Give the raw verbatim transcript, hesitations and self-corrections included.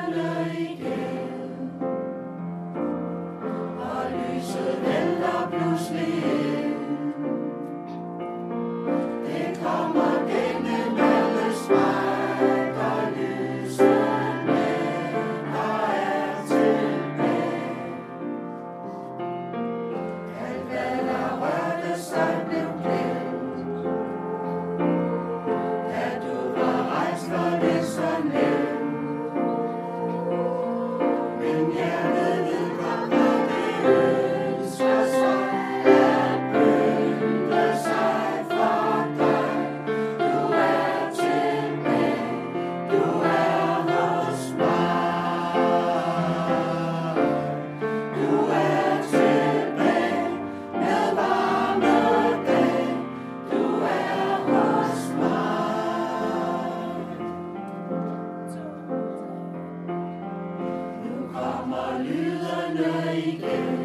lydene igen, og lyset vælter pludselig ind. Det kommer gennem alle sprækker, lyset der er tilbage. Alt hvad der rørte sig blev glemt, da du var rejst for det så nemt. Men hjertet vedkommer det ønsker sig at pynte sig for dig. Du er tilbage, du er hos mig. Du er tilbage med varme dage. Du er hos mig. Nu kommer lydene igen,